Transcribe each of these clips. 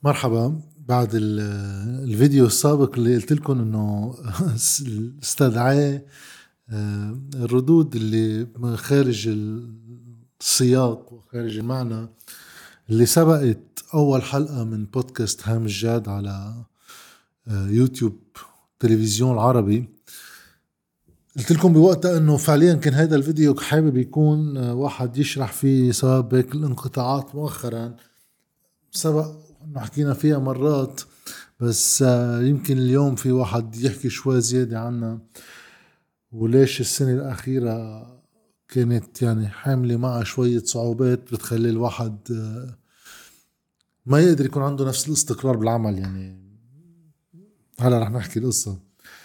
مرحبا. بعد الفيديو السابق اللي قلت لكم انه استدعاه الردود اللي من خارج السياق وخارج المعنى اللي سبقت اول حلقة من بودكاست هامش جاد على يوتيوب تلفزيون العربي. قلت لكم بوقتها انه فعليا كان هذا الفيديو حابب يكون واحد يشرح فيه سبب هيك الانقطاعات مؤخرا. سبق انه حكينا فيها مرات، بس يمكن اليوم في واحد يحكي شوي زيادة عنا، وليش السنة الأخيرة كانت يعني حاملة معها شوية صعوبات بتخلي الواحد ما يقدر يكون عنده نفس الاستقرار بالعمل. يعني هلا رح نحكي القصة،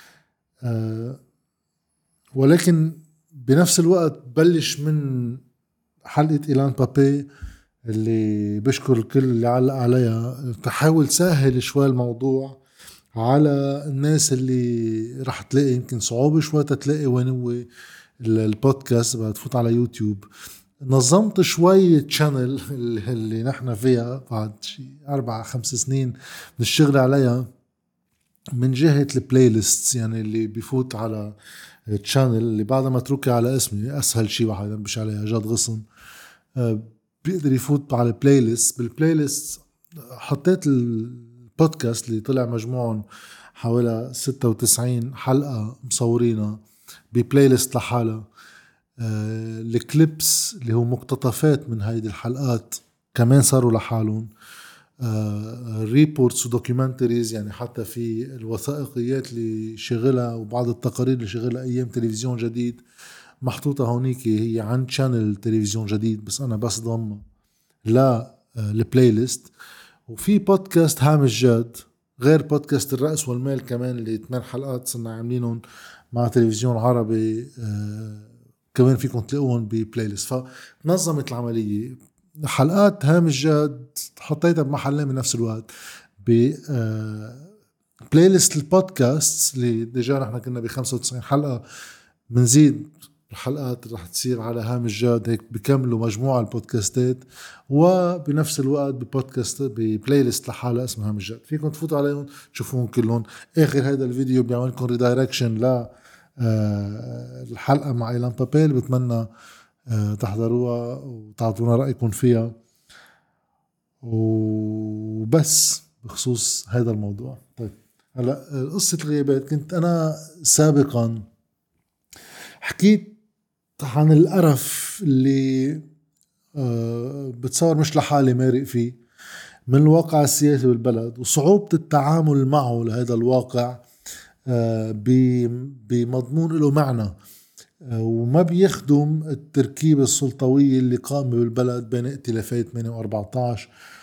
ولكن بنفس الوقت بلش من حلقة إيلان بابي اللي بشكر الكل اللي علق عليها، تحاول سهل شوي الموضوع على الناس اللي رح تلاقي يمكن صعوبة شوي تلاقي وين هو البودكاست. بعد تفوت على يوتيوب نظمت شوية شانل اللي نحن فيها بعد شي 4-5 سنين من الشغل عليها من جهة البلاي ليست. يعني اللي بيفوت على الشانل اللي بعد ما تركي على اسمي أسهل شي واحد ينبش عليها جاد غصن بيقدر يفوت على البلاي ليست. بالبلاي ليست حطيت البودكاست اللي طلع مجموعهم حوالي 96 حلقة مصورينها ببلاي ليست لحالها. الكليبس اللي هو مقتطفات من هيدي الحلقات كمان صاروا لحالهم. ريبورتس ودوكيومنتريز، يعني حتى في الوثائقيات اللي شغلها وبعض التقارير اللي شغلها أيام تلفزيون جديد محطوطة هونيك، هي عن شانل تلفزيون جديد بس أنا بس ضمها لا البلاي ليست. وفي بودكاست هامش جاد غير بودكاست الرأس والمال كمان اللي 8 حلقات صرنا عاملينهم مع تلفزيون عربي، كمان فيكم تلاقوهم ببلاي ليست. فنظمت العملية. حلقات هامش جاد حطيتها بمحلين من نفس الوقت ب بلاي ليست البودكاست اللي ديجا نحن كنا ب 95 حلقة، منزيد الحلقات رح تصير على هامش جاد هيك بكملوا مجموعة البودكاستات، وبنفس الوقت ببودكاست ببلاي ليست لحالة اسمها هامش جاد فيكم تفوتوا عليهم تشوفون كلهم. اخر هذا الفيديو بيعملكم ريدايركشن ل الحلقة مع إيلان بابيل. بتمنى تحضروها وتعطونا رأيكم فيها. وبس بخصوص هذا الموضوع. طيب هلا قصة الغيابات، كنت أنا سابقا حكيت عن القرف اللي بتصور مش لحالي مارق فيه من الواقع السياسي بالبلد وصعوبة التعامل معه لهذا الواقع بمضمون له معنى، وما بيخدم التركيبة السلطوية اللي قام بالبلد بين ائتلافات 8 و14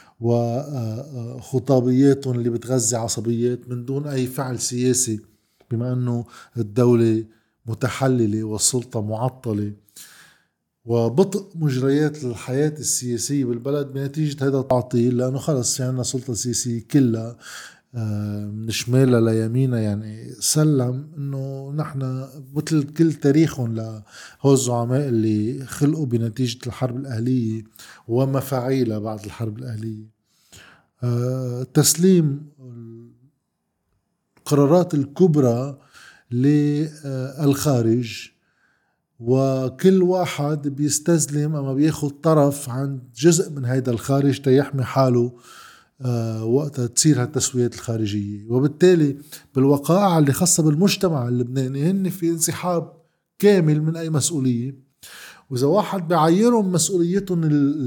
وخطابياتهم اللي بتغذي عصبيات من دون أي فعل سياسي، بما أنه الدولة متحللة والسلطة معطلة، وبطء مجريات الحياة السياسية بالبلد بنتيجة هذا التعطيل. لأنه خلص في عنا سلطة سياسية كلها من شمالها ليمينها، يعني سلم انه نحن مثل كل تاريخهم لهو الزعماء اللي خلقوا بنتيجة الحرب الأهلية ومفاعيلها بعد الحرب الأهلية. تسليم القرارات الكبرى للخارج، وكل واحد بيستسلم أما بياخد طرف عن جزء من هيدا الخارج تيحمي حاله وقتها تصير هالتسويات الخارجية. وبالتالي بالوقائع اللي خاصة بالمجتمع اللبناني هن في انسحاب كامل من أي مسؤولية، وإذا واحد بعيرهم مسؤوليتهم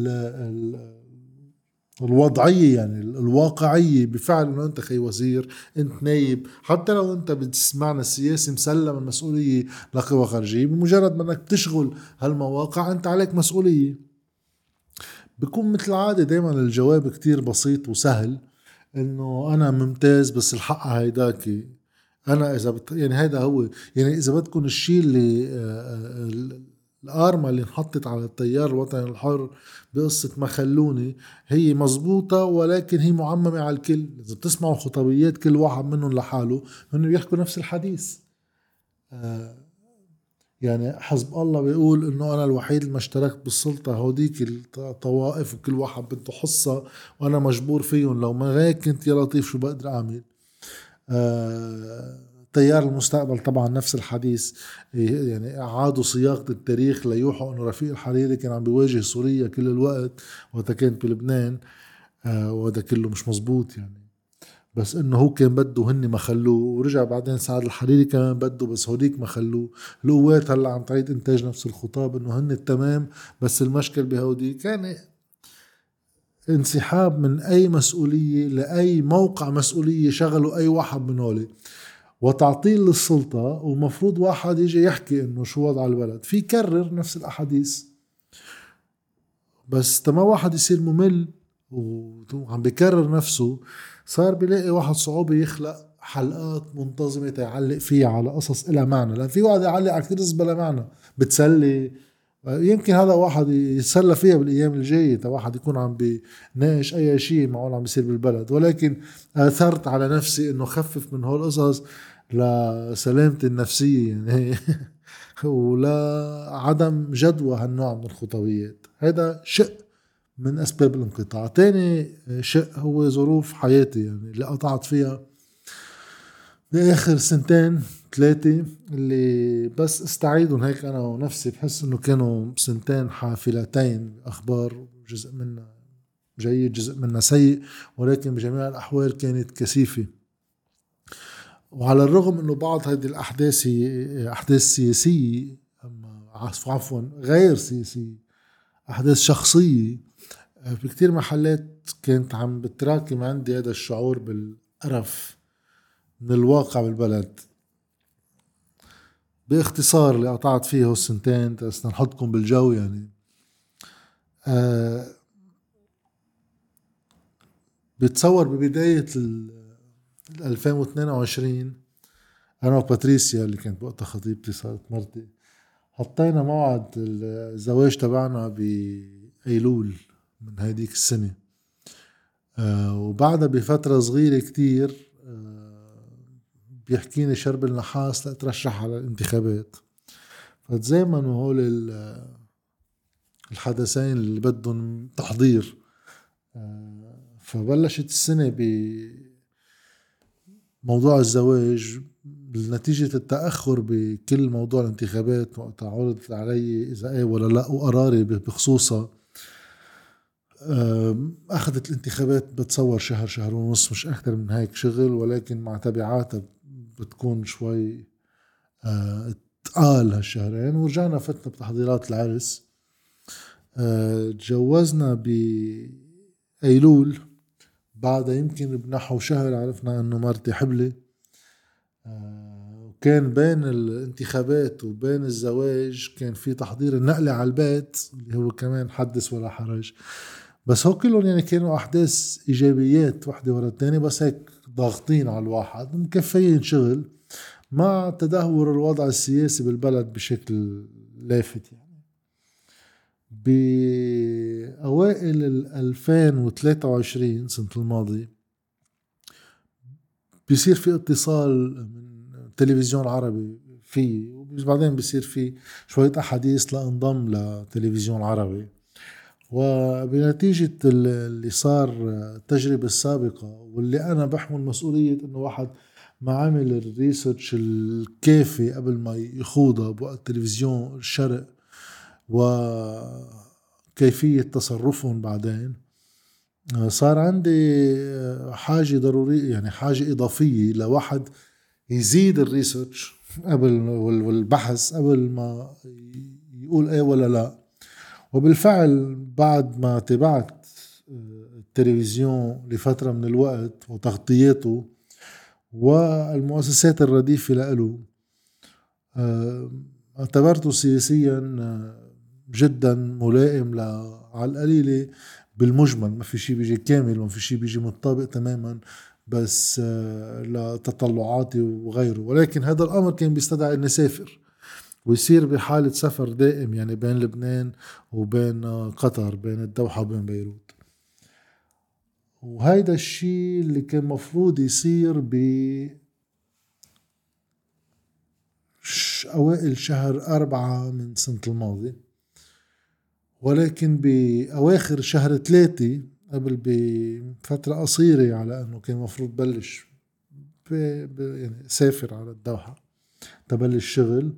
الوضعية يعني الواقعية بفعل انه انت خي وزير، انت نايب، حتى لو انت بتسمعنا السياسي مسلم المسؤولية لقوى خارجية، بمجرد ما انك بتشغل هالمواقع انت عليك مسؤولية. بيكون مثل العادة دايما الجواب كتير بسيط وسهل، انه انا ممتاز بس الحق هيداكي. انا اذا يعني هيدا هو، يعني اذا بدكم الشيء اللي الارمة اللي انحطت على التيار الوطني الحر بقصة ما خلوني هي مزبوطة، ولكن هي معممة على الكل. اذا بتسمعوا خطابيات كل واحد منهم لحاله هن بيحكوا نفس الحديث. يعني حزب الله بيقول انه انا الوحيد اللي ما اشتركت بالسلطة، هوديك الطوائف وكل واحد بده حصة وانا مجبور فيهم، لو ما هيك كنت يا لطيف شو بقدر اعمل. تيار المستقبل طبعا نفس الحديث، يعني أعادوا صياغة التاريخ ليوحوا أنه رفيق الحريري كان عم بيواجه سوريا كل الوقت وقتها كانت بلبنان. وهذا كله مش مزبوط يعني، بس انه هو كان بده هني ما خلوه، ورجع بعدين سعد الحريري كمان بده بس هوديك ما خلوه. القوات هلا عم تعيد انتاج نفس الخطاب انه هن التمام، بس المشكل بهودي كان انسحاب من اي مسؤولية لاي موقع مسؤولية شغلوا اي واحد من هولي، وتعطيل للسلطة، ومفروض واحد يجي يحكي انه شو وضع البلد، في كرر نفس الاحاديث. بس تما واحد يصير ممل وعم بيكرر نفسه، صار بيلاقي واحد صعوبة يخلق حلقات منتظمة تيعلق فيها على قصص إلها معنى، لأن في واحد يعلق على كتير قصص بلا معنى بتسلي. يمكن هذا واحد يتسلى فيها بالأيام الجاية، واحد يكون عم بيناقش أي شيء معقول عم بيصير بالبلد، ولكن أثرت على نفسي إنه خفف من هول القصص لسلامتي النفسية يعني ولا عدم جدوى هالنوع من الخطويات. هذا شق من أسباب الانقطاع. تاني شق هو ظروف حياتي يعني اللي قطعت فيها بآخر سنتين ثلاثة، اللي بس استعيدهم هيك أنا ونفسي بحس إنه كانوا سنتين حافلتين أخبار، جزء منها جيد جزء منها سيء، ولكن بجميع الأحوال كانت كثيفة. وعلى الرغم إنه بعض هذه الأحداث هي أحداث سياسية، عفوا غير سياسية، أحداث شخصية، بكتير محلات كانت عم بتراكم عندي هذا الشعور بالقرف من الواقع بالبلد. باختصار اللي قطعت فيه السنتين بس نحطكم بالجو يعني. أه بتصور ببداية 2022 أنا وباتريسيا اللي كانت وقتها خطيبتي صارت مرتي، حطينا موعد الزواج تبعنا بأيلول من هذيك السنة. وبعدها بفترة صغيرة كتير بيحكيني شرب النحاس لأترشح على الانتخابات. فتزامنوا هول الحدثين اللي بدهم تحضير. فبلشت السنة بموضوع الزواج، نتيجة التأخر بكل موضوع الانتخابات وقت عرضت علي إذا إيه ولا لا وقراري بخصوصها. أخذت الانتخابات بتصور شهر شهر ونص مش أكثر من هيك شغل، ولكن مع تبعاتها بتكون شوي تقال هالشهرين. ورجعنا فتنا بتحضيرات العرس. تجوزنا بأيلول، بعدها يمكن بنحو شهر عرفنا أنه مرتي حبلة. وكان بين الانتخابات وبين الزواج كان في تحضير النقلة على البيت اللي هو كمان حدث ولا حرج. بس هو كلهم يعني كانوا أحداث إيجابيات واحدة ورا الثانية، بس هيك ضاغطين على الواحد مكفيين شغل مع تدهور الوضع السياسي بالبلد بشكل لافت يعني. بأوائل 2023 سنة الماضي بيصير في اتصال من تلفزيون عربي فيه، وبعدين بيصير في شوية أحاديث لانضم لتلفزيون عربي. وبنتيجة اللي صار التجربة السابقة واللي أنا بحمل مسؤولية إنه واحد ما عمل الريسيرش الكافي قبل ما يخوضها بوقت تلفزيون الشرق وكيفية تصرفهم بعدين، صار عندي حاجة ضرورية يعني حاجة إضافية لواحد يزيد الريسيرش قبل والبحث قبل ما يقول ايه ولا لا. وبالفعل بعد ما تابعت التلفزيون لفترة من الوقت وتغطياته والمؤسسات الرديفة له، اعتبرته سياسيا جدا ملائم على القليلة بالمجمل. ما في شيء بيجي كامل وما في شيء بيجي متطابق تماما، بس لتطلعاتي وغيره. ولكن هذا الأمر كان بيستدعي أن نسافر ويصير بحالة سفر دائم يعني بين لبنان وبين قطر، بين الدوحة وبين بيروت. وهيدا الشيء اللي كان مفروض يصير أوائل شهر 4 من سنة الماضي، ولكن بأواخر شهر 3 قبل بفترة قصيرة على أنه كان مفروض بلش يعني سافر على الدوحة تبلش شغل.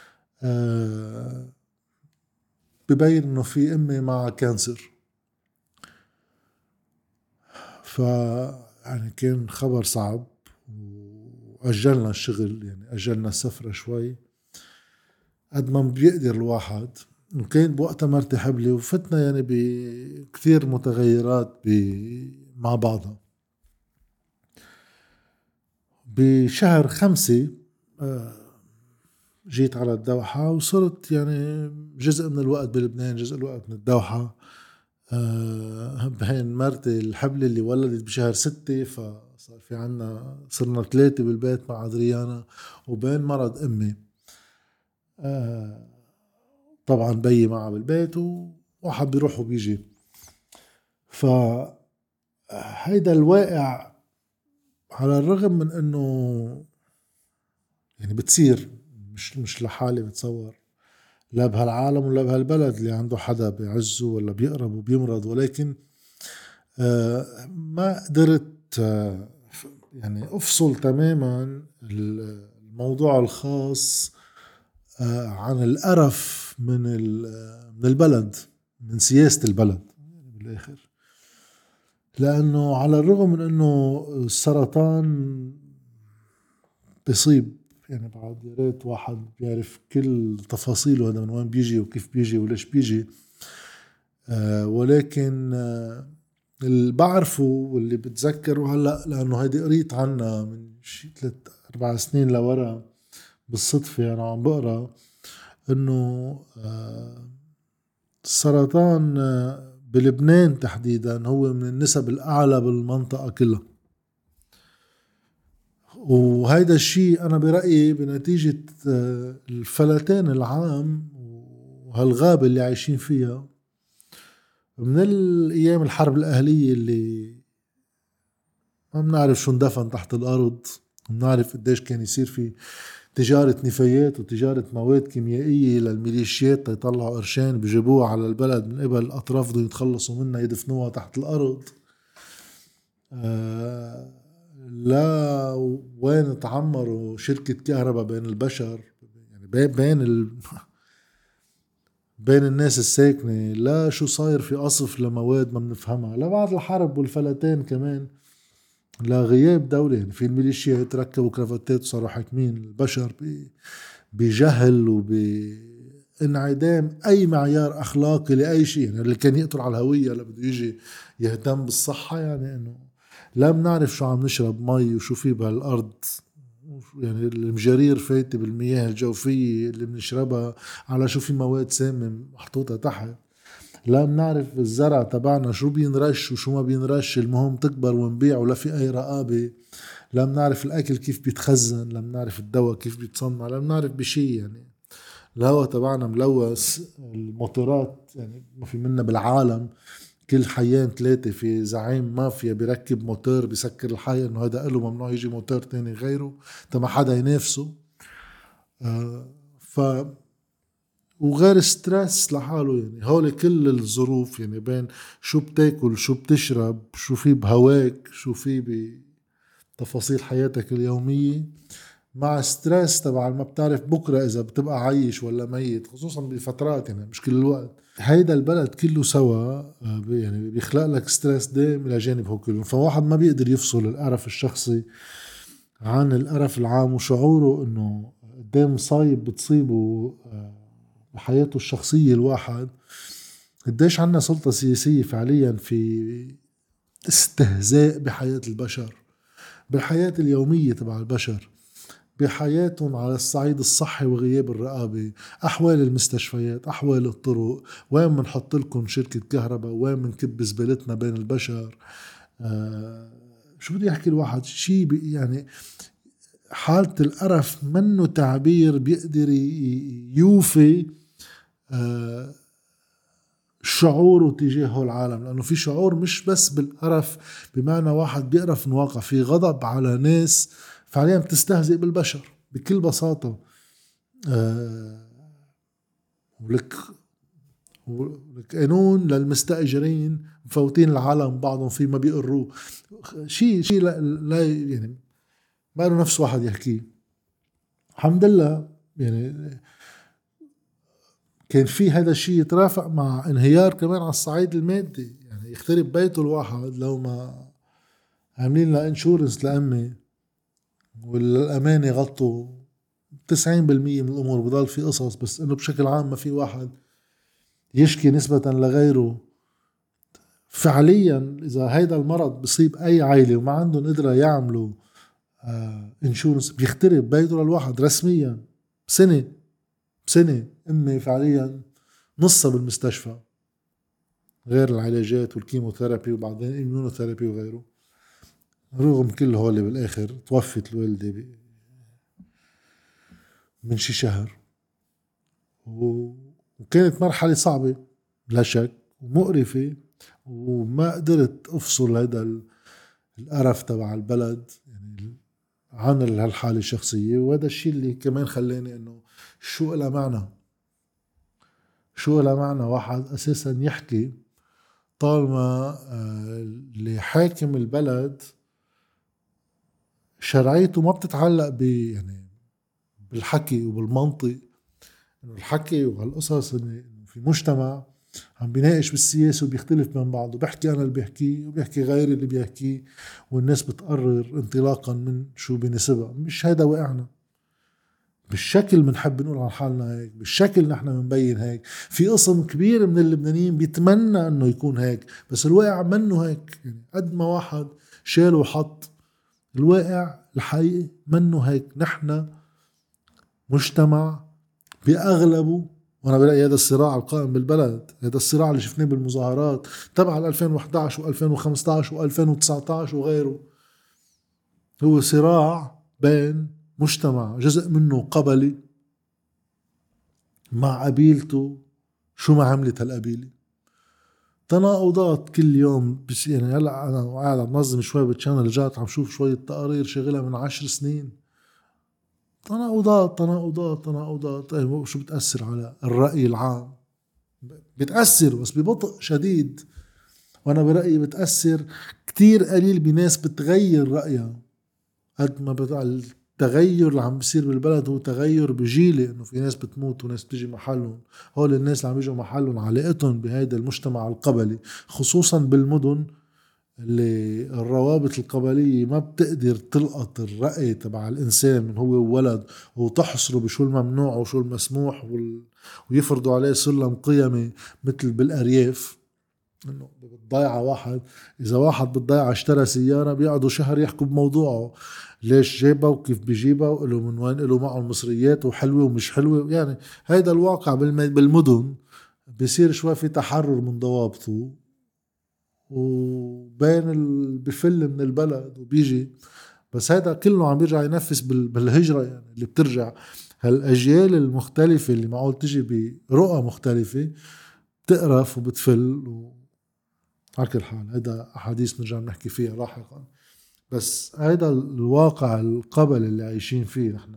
ببين أنه في أمي مع كانسر، يعني كان خبر صعب، وأجلنا الشغل، يعني أجلنا السفرة شوي قد ما بيقدر الواحد. وكان بوقتها مرتي حبلي، وفتنا يعني بكثير متغيرات مع بعضها. بشهر 5 جيت على الدوحة، وصرت يعني جزء من الوقت بلبنان، جزء الوقت من الدوحة. بين مرتي الحبلة اللي ولدت بشهر 6، فصار في عنا صرنا 3 بالبيت مع أدريانا، وبين مرض أمي طبعا بيي معها بالبيت، وواحد بيروح وبيجي. فهيدا الواقع على الرغم من انه يعني بتصير مش لحالي، بتصور لا بهالعالم ولا بهالبلد اللي عنده حدا بيعزه ولا بيقرب وبيمرض، ولكن ما قدرت يعني افصل تماما الموضوع الخاص عن القرف من البلد، من سياسة البلد بالاخر. لانه على الرغم من انه السرطان بيصيب، يعني بعد يا ريت واحد بيعرف كل تفاصيله، هذا من وين بيجي وكيف بيجي وليش بيجي. ولكن اللي بعرفه واللي بتذكره هلأ، لأنه هيدي قريت عنها من شي 3-4 سنين لورا بالصدفة، يعني عم بقرأ إنه السرطان بلبنان تحديدا هو من النسب الأعلى بالمنطقة كلها. وهيدا الشيء أنا برأيي بنتيجة الفلتان العام وهالغابة اللي عايشين فيها من الأيام الحرب الأهلية، اللي ما بنعرف شو اندفن تحت الأرض، بنعرف قديش كان يصير في تجارة نفايات وتجارة مواد كيميائية للميليشيات يطلعوا قرشين بيجيبوها على البلد من قبل الأطراف بدهم يتخلصوا منها يدفنوها تحت الأرض. لا وين تعمروا شركة كهرباء بين البشر، يعني بين الناس الساكنة. لا شو صاير في قصف لمواد ما بنفهمها، لا بعد الحرب والفلتان كمان، لا غياب دولة. يعني في الميليشيات ركبوا كرافتات وصاروا حاكمين البشر بجهل وبانعدام أي معيار أخلاقي لأي شيء. يعني اللي كان يقتل على الهوية اللي بده يجي يهتم بالصحة، يعني إنه لا بنعرف شو عم نشرب مي وشو في بهالأرض، يعني المجارير فايتة بالمياه الجوفية اللي بنشربها، على شو في مواد سامة محطوطة تحت. لا بنعرف الزرع تبعنا شو بينرش وشو ما بينرش، المهم تكبر ونبيع ولا في أي رقابة. لا بنعرف الأكل كيف بيتخزن، لا بنعرف الدواء كيف بيتصنع، لا بنعرف بشي. يعني الهواء تبعنا ملوث، الموتورات يعني ما في منا بالعالم. كل حيان 3 في زعيم مافيا بيركب موتور بيسكر الحي انه هذا قاله ممنوع يجي موتور تاني غيره تما حدا ينافسه. ف وغير ستريس لحاله، يعني هول كل الظروف، يعني بين شو بتاكل شو بتشرب شو في بهواك شو في بتفاصيل حياتك اليومية، مع ستريس تبع ما بتعرف بكرة إذا بتبقى عايش ولا ميت، خصوصا بفترات يعني مش كل الوقت. هيدا البلد كله سوا يعني بيخلق لك ستريس دائم إلى جانب هو كله. فواحد ما بيقدر يفصل القرف الشخصي عن القرف العام، وشعوره إنه قدام مصايب بتصيبه بحياته الشخصية. الواحد قديش عنا سلطة سياسية فعليا في استهزاء بحياة البشر، بالحياة اليومية تبع البشر، بحياتهم على الصعيد الصحي وغياب الرقابة، أحوال المستشفيات، أحوال الطرق، وين منحط لكم شركة كهرباء، وين منكب زبالتنا بين البشر. شو بدي أحكي الواحد شيء يعني حالة القرف منه تعبير بيقدر يوفي شعوره تجاه العالم. لأنه في شعور مش بس بالقرف بمعنى واحد بيقرف من واقع، في غضب على ناس فعليا بتستهزئ بالبشر بكل بساطة. آه، ولك قانون للمستأجرين مفوتين العالم بعضهم فيه ما بيقروه. شيء لا يعني ما له نفس واحد يحكيه. الحمد لله يعني كان في هذا الشيء يترافق مع انهيار كمان على الصعيد المادي، يعني يخترب بيته الواحد لو ما عاملين له انشورنس لأمي والأمانة غطوا 90% من الأمور. بضل في قصص بس إنه بشكل عام ما في واحد يشكي نسبة لغيره. فعليا إذا هيدا المرض بصيب أي عائلة وما عندهم قدرة يعملوا انشورنس بيخترب بيته للواحد رسميا. بسنة أمي فعليا نصها بالمستشفى، غير العلاجات والكيموثيرابي وبعدين الاميونوثيرابي وغيره. رغم كل هول بالآخر توفت الوالدة من شي شهر. وكانت مرحلة صعبة لا شك ومقرفة، وما قدرت أفصل هذا القرف تبع البلد يعني عن هالحالة الشخصية. وهذا الشيء اللي كمان خلاني إنه شو إلها معنى، شو إلها معنى واحد أساسا يحكي طالما اللي حاكم البلد شرعيته ما بتتعلق يعني بالحكي وبالمنطق. إنه الحكي وهالقصص إنه في مجتمع عم بيناقش بالسياسة وبيختلف من بعض، وبيحكي أنا اللي بيحكيه وبيحكي غيري اللي بيحكيه، والناس بتقرر انطلاقا من شو بيناسبها. مش هيدا واقعنا. بالشكل بنحب نقول عن حالنا هيك، بالشكل نحن بنبين هيك. في قسم كبير من اللبنانيين بيتمنى انه يكون هيك، بس الواقع منه هيك. يعني قد ما واحد شال وحط، الواقع الحقيقي منه هيك. نحن مجتمع بأغلبه، وانا برأيي هذا الصراع القائم بالبلد، هذا الصراع اللي شفناه بالمظاهرات تبع 2011 و2015 و2019 وغيره، هو صراع بين مجتمع جزء منه قبلي مع قبيلته. شو ما عملت هالقبيلة؟ تناقضات كل يوم. بس يعني هلا انا قاعد عم نظم شوي بالشانل جات عم شوف شوية تقارير شغلها من 10 سنين. تناقضات تناقضات تناقضات. ايه شو بتأثر على الرأي العام؟ بتأثر بس ببطء شديد. وانا برأيي بتأثر كتير قليل بناس بتغير رأيها. قد ما التغير اللي عم بيصير بالبلد هو تغير بجيلي، انه في ناس بتموت وناس بتجي محلهم. هول الناس اللي عم يجوا محلهم علاقتهم بهيدا المجتمع القبلي، خصوصا بالمدن اللي الروابط القبلية ما بتقدر تلقط الرأي تبع الإنسان من هو ولد وتحصره بشو الممنوع وشو المسموح ويفرضوا عليه سلم قيمي مثل بالأرياف. انه بتضيع واحد، اذا واحد بتضيع اشترى سيارة بيقعدوا شهر يحكوا بموضوعه، ليش جايبها وكيف بيجيبها وله من وين له معه المصريات وحلوة ومش حلوة. يعني هيدا الواقع بالمدن بيصير شوي في تحرر من ضوابطه، وبين بفل من البلد وبيجي. بس هذا كله عم بيرجع ينفس بالهجرة يعني اللي بترجع. هالأجيال المختلفة اللي معقول تجي برؤى مختلفة بتقرف وبتفل على كل حال هذا أحاديث نرجع نحكي فيها لاحقا. بس هذا الواقع القبل اللي عايشين فيه نحن.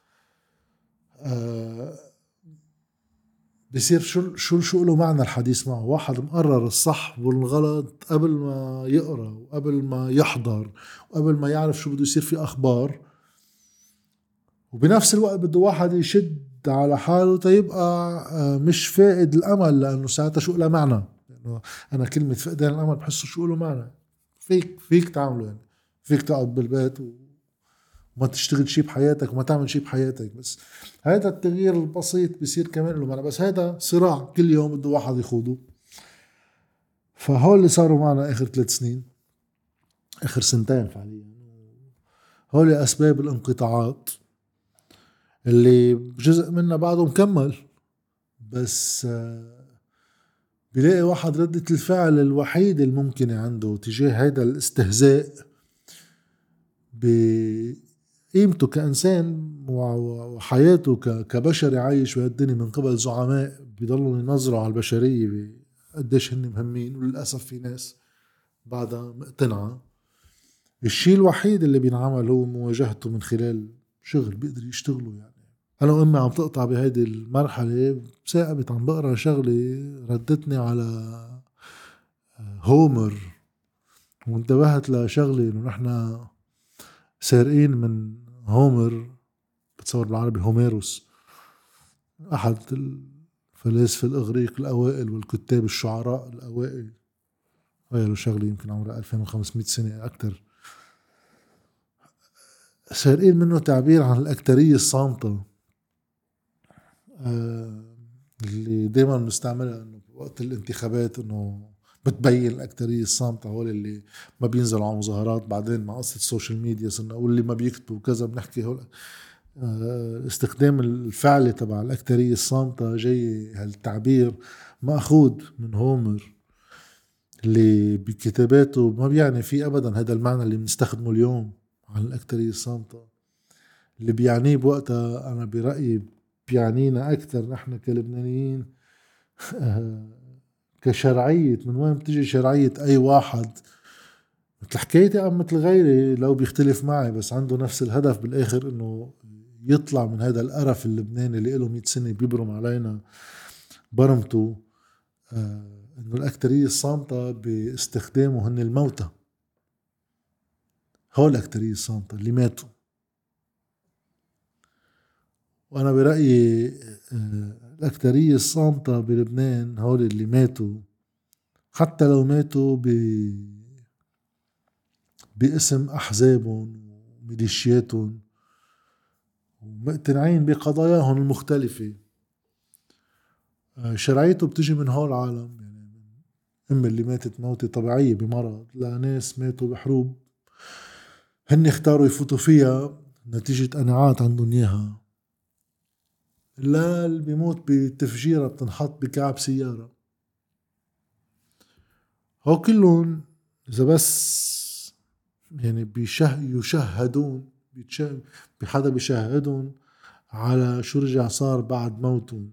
آه بصير شو له معنى الحديث معه. واحد مقرر الصح والغلط قبل ما يقرأ وقبل ما يحضر وقبل ما يعرف شو بده يصير في أخبار، وبنفس الوقت بده واحد يشد على حاله تيبقى مش فاقد الأمل، لأنه ساعتها شو له معنى. لأنه أنا كلمة فقدان الأمل بحسه شو له معنى. فيك تعمله يعني، فيك تقعد بالبيت وما تشتغل شي بحياتك وما تعمل شي بحياتك. بس هذا التغيير البسيط بيصير كمان له معنى. بس هذا صراع كل يوم بده واحد يخوضه. فهول اللي صاروا معنا آخر 3 سنين، آخر سنتين فعليا. هول أسباب الانقطاعات اللي جزء منها بعده مكمل. بس بيلاقي واحد ردة الفعل الوحيدة الممكنة عنده تجاه هذا الاستهزاء بقيمته كإنسان وحياته كبشر عايش بهالدنيا من قبل زعماء بيضلوا ينظروا على البشرية قديش هن مهمين. وللأسف في ناس بعدها مقتنعة. الشيء الوحيد اللي بينعمل هو مواجهته من خلال شغل بيقدر يشتغله يعني. أنا وأمي عم تقطع بهيدي المرحلة، ثاقبت عم بقرا شغلة ردتني على هومر، وانتبهت لشغلة إنه نحنا سارقين من هومر، بتصور بالعربي هوميروس، أحد الفلاسفة الإغريق الأوائل والكتاب الشعراء الأوائل. غيروا شغلة يمكن عمرها 2500 سنة أكتر. سارقين منه تعبير عن الأكترية الصامتة، اللي دايما بنستعملها إنه وقت الانتخابات، إنه بتبين الأكترية الصامتة هول اللي ما بينزلوا على مظاهرات. بعدين مع قصة السوشيال ميديا صرنا نقول اللي ما بيكتبوا كذا بنحكي هول. استخدام الفعل تبع الأكترية الصامتة جاي هالتعبير مأخوذ من هومر، اللي بكتاباته ما بيعني فيه أبدا هذا المعنى اللي بنستخدمه اليوم عن الأكترية الصامتة. اللي بيعنيه بوقتها أنا برأيي بيعنينا أكثر نحن كلبنانيين كشرعية. من وين بتجي شرعية أي واحد مثل حكايتي أو مثل غيري لو بيختلف معي بس عنده نفس الهدف بالآخر، إنه يطلع من هذا القرف اللبناني اللي له 100 سنة بيبرم علينا برمته. إنه الأكترية الصامتة باستخدامه هن الموتى، هو الأكترية الصامتة اللي ماتوا. وأنا برأيي الأكترية الصامتة بلبنان هول اللي ماتوا، حتى لو ماتوا باسم أحزابهم وميليشياتهم ومقتنعين بقضاياهم المختلفة. شرعيته بتجي من هول العالم، يعني أم اللي ماتت موتة طبيعية بمرض، لناس ماتوا بحروب هن اختاروا يفوتوا فيها نتيجة قناعات عندهم إياها، لا اللي بيموت بتفجيرة بتنحط بكعب سيارة. هو كلهم إذا بس يعني يشهدون بحدا بيشهدون على شو رجع صار بعد موتهم.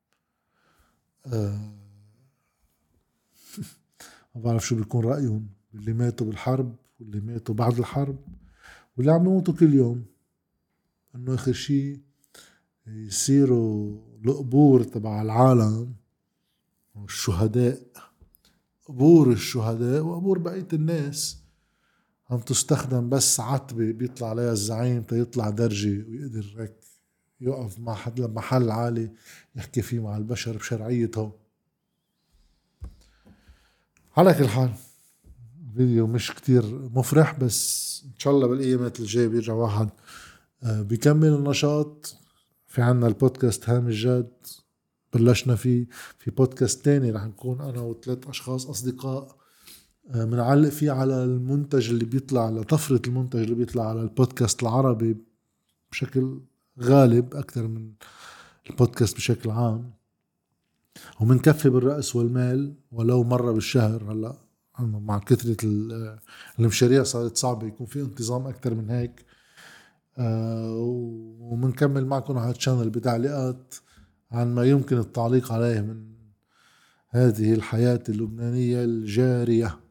ما بعرف شو بيكون رأيهم اللي ماتوا بالحرب واللي ماتوا بعد الحرب واللي عم يموتوا كل يوم. انه اخر شي يصيروا القبور تبع العالم والشهداء، قبور الشهداء وقبور بقية الناس عم تستخدم بس عتبة بيطلع عليها الزعيم تيطلع درجة ويقدر هيك يقف مع حد محل عالي يحكي فيه مع البشر بشرعيته. على كل حال فيديو مش كتير مفرح، بس ان شاء الله بالايامات الجاية بيرجع واحد بيكمل النشاط. في عنا البودكاست هام الجد بلشنا فيه، في بودكاست تاني رح نكون انا وثلاث اشخاص اصدقاء منعلق فيه على المنتج اللي بيطلع، لطفرة المنتج اللي بيطلع على البودكاست العربي بشكل غالب أكثر من البودكاست بشكل عام. ومنكفي بالرأس والمال ولو مرة بالشهر. هلأ مع كثرة المشاريع صارت صعبة يكون في انتظام أكثر من هيك. ومنكمل معكم على الشانل بتعليقات عن ما يمكن التعليق عليه من هذه الحياة اللبنانية الجارية.